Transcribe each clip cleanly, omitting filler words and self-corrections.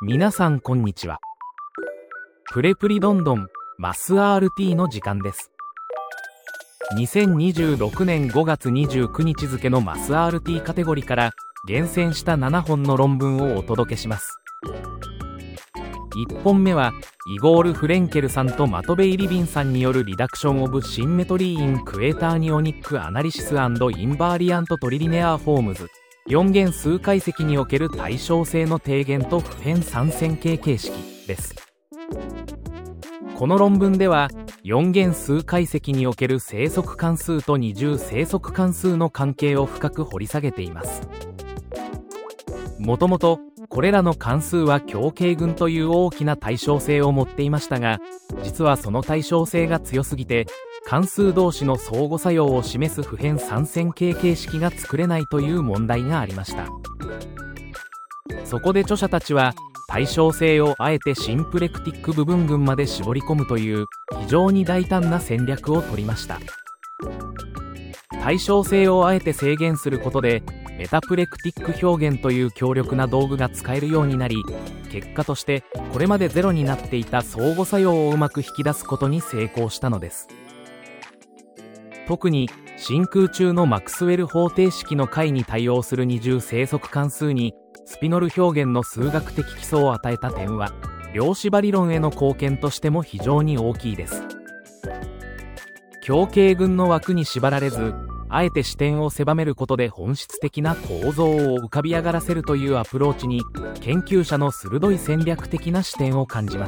皆さんこんにちは。プレプリどんどんマス RT の時間です。2026年5月29日付のマス RT カテゴリーから厳選した7本の論文をお届けします。1本目はイゴール・フレンケルさんとマトベイ・リビンさんによるリダクション・オブ・シンメトリー・イン・クエーターニオニック・アナリシス・アンド・インバーリアント・トリリネアー・フォームズ4元数解析における対称性の低減と不変三線形形式です。この論文では4元数解析における生息関数と二重生息関数の関係を深く掘り下げています。もともとこれらの関数は強形群という大きな対称性を持っていましたが、実はその対称性が強すぎて関数同士の相互作用を示す不変三線形形式が作れないという問題がありました。そこで著者たちは対称性をあえてシンプレクティック部分群まで絞り込むという非常に大胆な戦略を取りました。対称性をあえて制限することでメタプレクティック表現という強力な道具が使えるようになり、結果としてこれまでゼロになっていた相互作用をうまく引き出すことに成功したのです。特に真空中のマクスウェル方程式の解に対応する二重生息関数にスピノル表現の数学的基礎を与えた点は量子場理論への貢献としても非常に大きいです。強形群の枠に縛られず、あえて視点を狭めることで本質的な構造を浮かび上がらせるというアプローチに研究者の鋭い戦略的な視点を感じます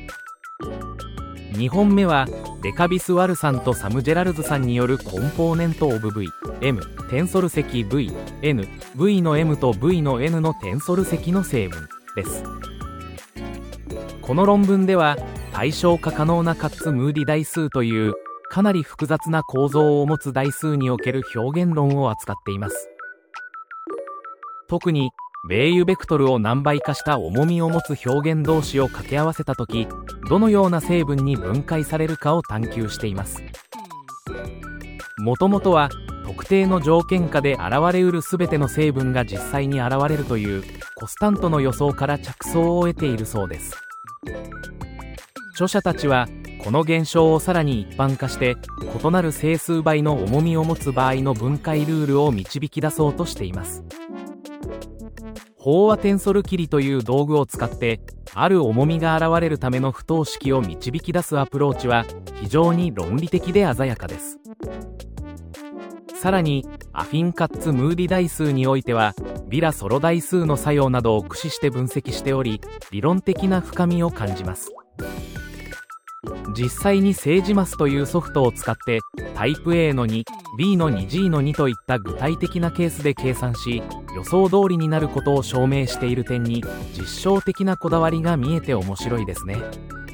。2本目はレカビス・ワルさんとサム・ジェラルズさんによるコンポーネント・オブ・ V、M、テンソル積 V、N、V の M と V の N のテンソル積の成分です。この論文では対称化可能なカッツ・ムーディ代数というかなり複雑な構造を持つ代数における表現論を扱っています。特にベイユベクトルを何倍化した重みを持つ表現同士を掛け合わせたとき、どのような成分に分解されるかを探求しています。もともとは特定の条件下で現れうるすべての成分が実際に現れるというコスタントの予想から着想を得ているそうです。著者たちはこの現象をさらに一般化して異なる整数倍の重みを持つ場合の分解ルールを導き出そうとしています。飽和テンソル切りという道具を使ってある重みが現れるための不等式を導き出すアプローチは非常に論理的で鮮やかです。さらにアフィンカッツ・ムーディ代数においてはビラソロ代数の作用などを駆使して分析しており、理論的な深みを感じます。実際にセージマスというソフトを使ってタイプ A の 2、B の 2G の2といった具体的なケースで計算し、予想通りになることを証明している点に実証的なこだわりが見えて面白いですね。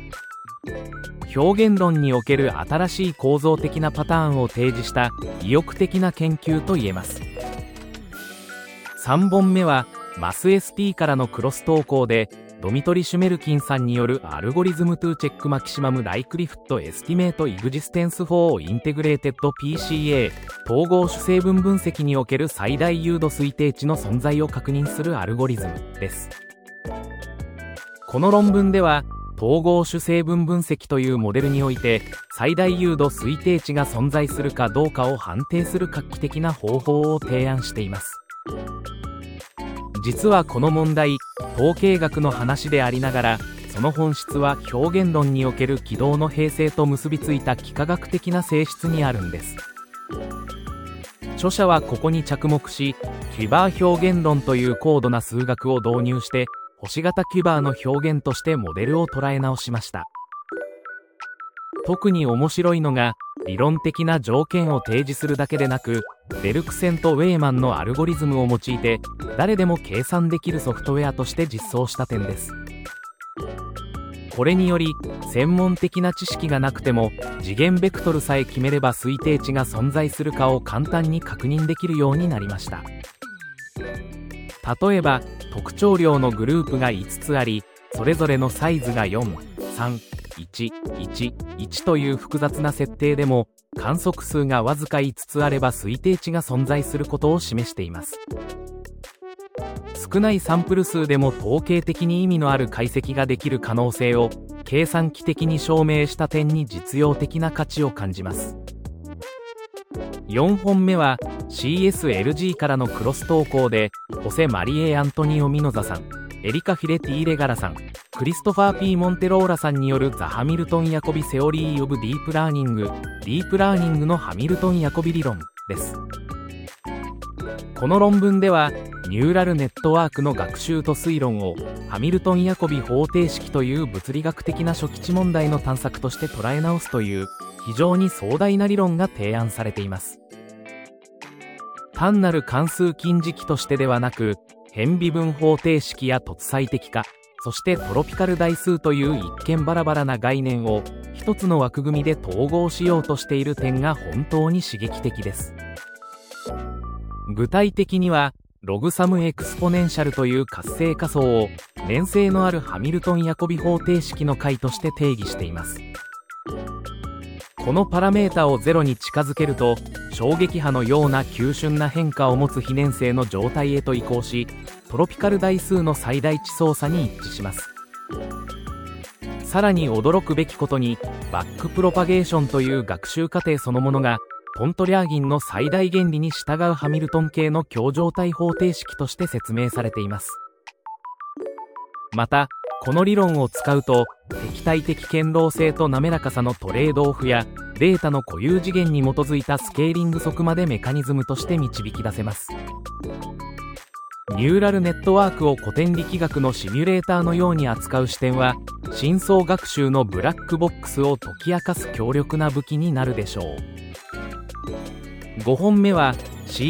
表現論における新しい構造的なパターンを提示した意欲的な研究といえます。3本目はマス ST からのクロス投稿でドミトリ・シュメルキンさんによるアルゴリズムトゥチェックマキシマムライクリフットエスティメートイグジステンス4インテグレーテッド PCA 統合主成分分析における最大誘導推定値の存在を確認するアルゴリズムです。この論文では統合主成分分析というモデルにおいて最大誘導推定値が存在するかどうかを判定する画期的な方法を提案しています。実はこの問題、統計学の話でありながらその本質は表現論における軌道の平成と結びついた幾何学的な性質にあるんです。著者はここに着目し、キュバー表現論という高度な数学を導入して星型キュバーの表現としてモデルを捉え直しました。特に面白いのが理論的な条件を提示するだけでなく、ベルクセンとウェーマンのアルゴリズムを用いて誰でも計算できるソフトウェアとして実装した点です。これにより専門的な知識がなくても次元ベクトルさえ決めれば推定値が存在するかを簡単に確認できるようになりました。例えば特徴量のグループが5つあり、それぞれのサイズが4、3、1、1、1という複雑な設定でも観測数がわずか5つあれば推定値が存在することを示しています。 少ないサンプル数でも統計的に意味のある解析ができる可能性を計算機的に証明した点に実用的な価値を感じます。4本目は CSLG からのクロス投稿で、ホセ・マリエ・アントニオ・ミノザさん、エリカ・フィレティーレガラさん、クリストファー・P・モンテローラさんによるザ・ハミルトン・ヤコビ・セオリー・オブ・ディープ・ラーニング、ディープ・ラーニングのハミルトン・ヤコビ理論です。この論文では、ニューラルネットワークの学習と推論をハミルトン・ヤコビ方程式という物理学的な初期値問題の探索として捉え直すという非常に壮大な理論が提案されています。単なる関数近似値としてではなく、変微分方程式や突最適化、そしてトロピカル代数という一見バラバラな概念を一つの枠組みで統合しようとしている点が本当に刺激的です。具体的には、ログサムエクスポネンシャルという活性仮想を粘性のあるハミルトン・ヤコビ方程式の解として定義しています。このパラメータを0に近づけると、衝撃波のような急峻な変化を持つ非粘性の状態へと移行し、トロピカル代数の最大値相差に一致します。さらに驚くべきことに、バックプロパゲーションという学習過程そのものがポントリャーギンの最大原理に従うハミルトン系の強状態方程式として説明されています。また、この理論を使うと、敵対的堅牢性と滑らかさのトレードオフや、データの固有次元に基づいたスケーリング則までメカニズムとして導き出せます。ニューラルネットワークを古典力学のシミュレーターのように扱う視点は、深層学習のブラックボックスを解き明かす強力な武器になるでしょう。5本目は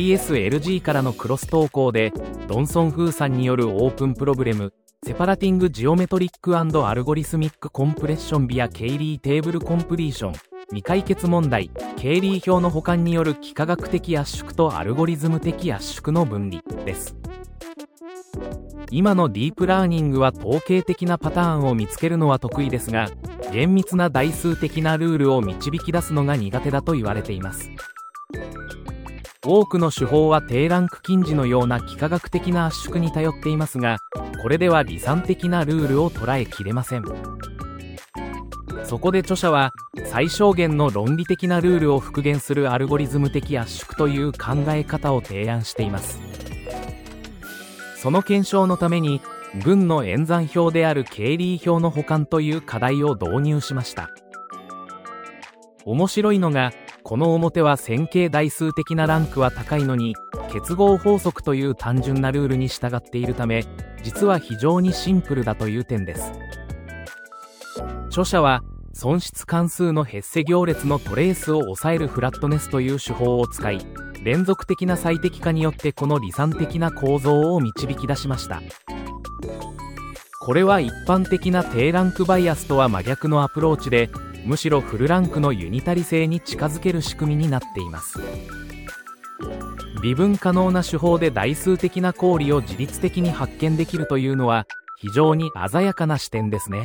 CSLG からのクロス投稿で、ドンソン・フーさんによるオープンプロブレム、セパラティング・ジオメトリック&アルゴリスミック・コンプレッションビア・ケイリー・テーブル・コンプリーション、未解決問題、ケイリー表の補完による幾何学的圧縮とアルゴリズム的圧縮の分離です。今のディープラーニングは統計的なパターンを見つけるのは得意ですが、厳密な代数的なルールを導き出すのが苦手だと言われています。多くの手法は低ランク近似のような幾何学的な圧縮に頼っていますが、これでは離散的なルールを捉えきれません。そこで著者は、最小限の論理的なルールを復元するアルゴリズム的圧縮という考え方を提案しています。その検証のために、群の演算表であるケイリー表の補完という課題を導入しました。面白いのが、この表は線形代数的なランクは高いのに、結合法則という単純なルールに従っているため、実は非常にシンプルだという点です。著者は、損失関数のヘッセ行列のトレースを抑えるフラットネスという手法を使い、連続的な最適化によってこの離散的な構造を導き出しました。これは一般的な低ランクバイアスとは真逆のアプローチで、むしろフルランクのユニタリ性に近づける仕組みになっています。微分可能な手法で代数的な公理を自律的に発見できるというのは非常に鮮やかな視点ですね。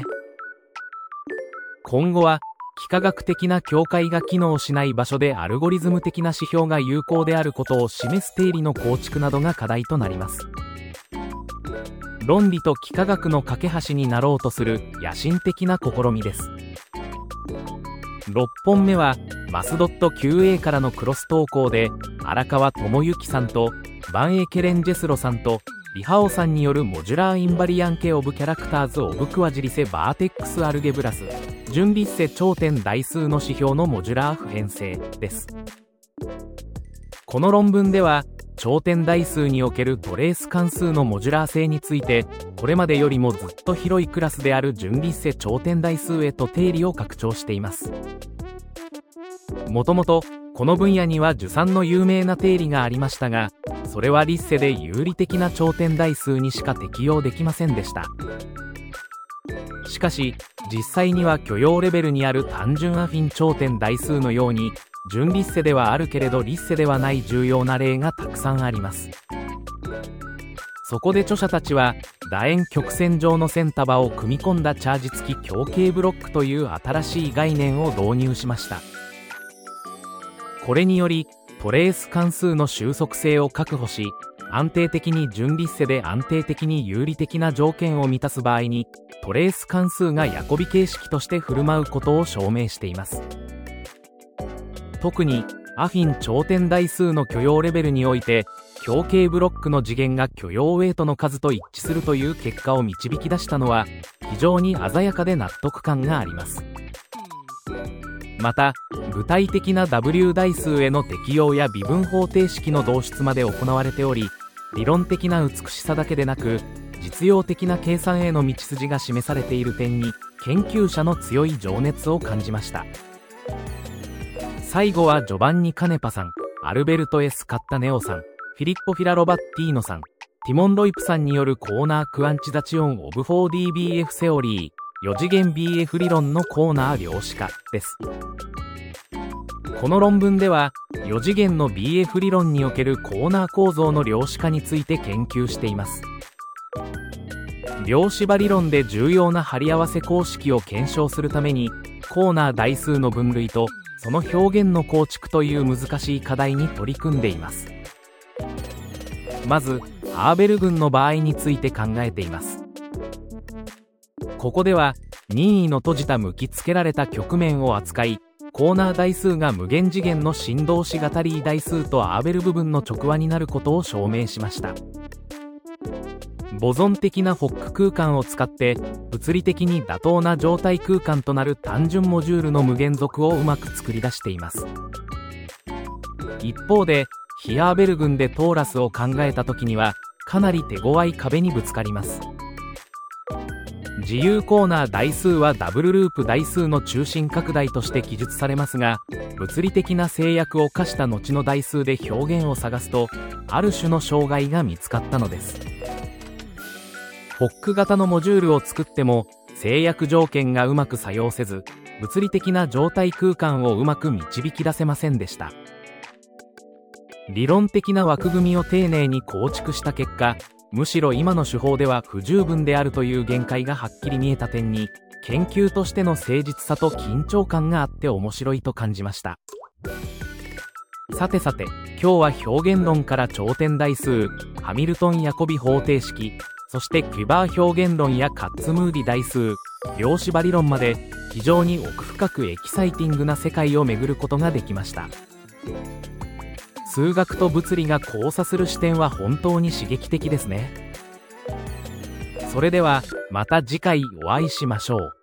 今後は幾何学的な境界が機能しない場所でアルゴリズム的な指標が有効であることを示す定理の構築などが課題となります。論理と幾何学の架け橋になろうとする野心的な試みです。6本目はマスドット QA からのクロス投稿で、荒川智之さんとバンエケレン・ジェスロさんとリハオさんによるモジュラーインバリアンケオブキャラクターズオブクワジリセバーテックスアルゲブラス純立世頂点代数の指標のモジュラー普遍性です。この論文では頂点代数におけるトレース関数のモジュラー性について、これまでよりもずっと広いクラスである純立世頂点代数へと定理を拡張しています。もともとこの分野には受産の有名な定理がありましたが、それは立世で有理的な頂点代数にしか適用できませんでした。しかし実際には許容レベルにある単純アフィン頂点代数のように、純立世ではあるけれど立世ではない重要な例がたくさんあります。そこで著者たちは楕円曲線上の線束を組み込んだチャージ付き強形ブロックという新しい概念を導入しました。これによりトレース関数の収束性を確保し、 安定的に純立世で安定的に有利的な条件を満たす場合に、トレース関数がヤコビ形式として振る舞うことを証明しています。特に、アフィン頂点代数の許容レベルにおいて、表形ブロックの次元が許容ウェイトの数と一致するという結果を導き出したのは、非常に鮮やかで納得感があります。また、具体的な W 代数への適用や微分方程式の導出まで行われており、理論的な美しさだけでなく、実用的な計算への道筋が示されている点に、研究者の強い情熱を感じました。最後はジョバンニ・カネパさん、アルベルト・エス・カッタネオさん、フィリッポ・フィラロバッティーノさん、ティモン・ロイプさんによるコーナークアンチザチオン・オブ 4DBF セオリー、4次元 BF 理論のコーナー量子化です。この論文では、4次元の BF 理論におけるコーナー構造の量子化について研究しています。量子場理論で重要な貼り合わせ公式を検証するために、コーナー代数の分類とその表現の構築という難しい課題に取り組んでいます。まず、アーベル群の場合について考えています。ここでは、任意の閉じた向きつけられた局面を扱い、コーナー代数が無限次元の振動子型リー代数とアーベル部分の直和になることを証明しました。ボゾン的なフォック空間を使って物理的に妥当な状態空間となる単純モジュールの無限族をうまく作り出しています。一方でヒアーベル群でトーラスを考えた時にはかなり手強い壁にぶつかります。自由コーナー代数はダブルループ代数の中心拡大として記述されますが、物理的な制約を課した後の代数で表現を探すとある種の障害が見つかったのです。フォック型のモジュールを作っても制約条件がうまく作用せず、物理的な状態空間をうまく導き出せませんでした。理論的な枠組みを丁寧に構築した結果、むしろ今の手法では不十分であるという限界がはっきり見えた点に、研究としての誠実さと緊張感があって面白いと感じました。さてさて、今日は表現論から頂点代数、ハミルトン・ヤコビ方程式、そしてクィバー表現論やカッツムーディ代数、量子場理論まで非常に奥深くエキサイティングな世界を巡ることができました。数学と物理が交差する視点は本当に刺激的ですね。それではまた次回お会いしましょう。